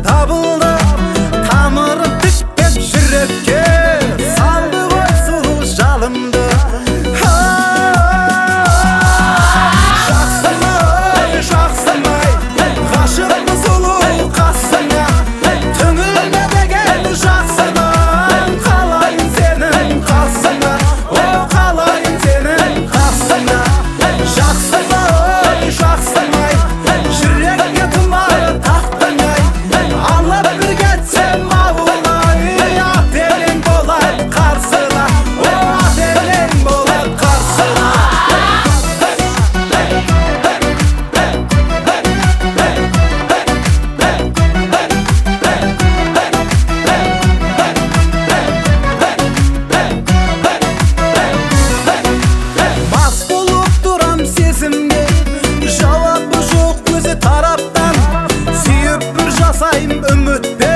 табылды, тамырын тіктеп жүрекке салды ғой сұлу жалымды. Жақсымай, ғашықпын сұлу қасыңа, түңілме деген жақсымын, қалайын сенің қасыңа, қалайын сенің қасыңа. Жақсымай, жүрекке тұмар тақтың-ай, алып бір кетсем ауылай, ат-елең болар қарсыла, ат-елең болар қарсыла. Мас болып тұрам сезімге, жауабы жоқ өзі тараптан, сүйіп бір жасайым үмітпен.